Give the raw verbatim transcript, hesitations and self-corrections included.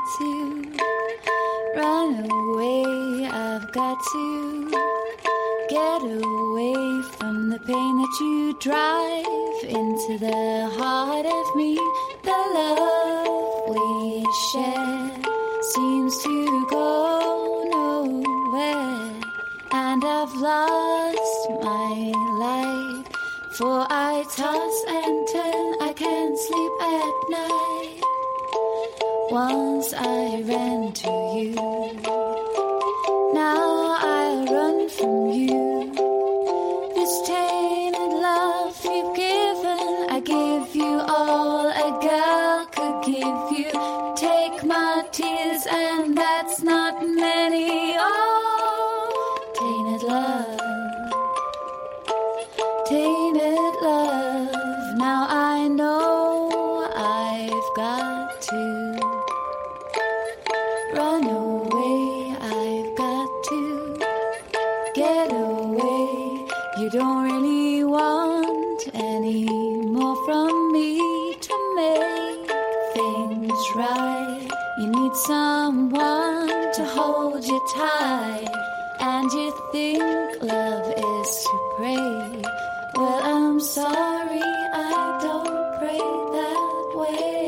got to run away. I've got to get away from the pain that you drive into the heart of me. The love we share seems to go nowhere, and I've lost my life, for I toss and turn, I can't sleep at night. Once I ran to you, now I run from you. This tainted love you've given, I give you all a girl could give you. Take my tears, and that's not many. Oh, tainted love, tainted love. Now I know I've got to run away. I've got to get away. You don't really want any more from me to make things right. You need someone to hold you tight, and you think love is to pray. Well, I'm sorry, I don't pray that way.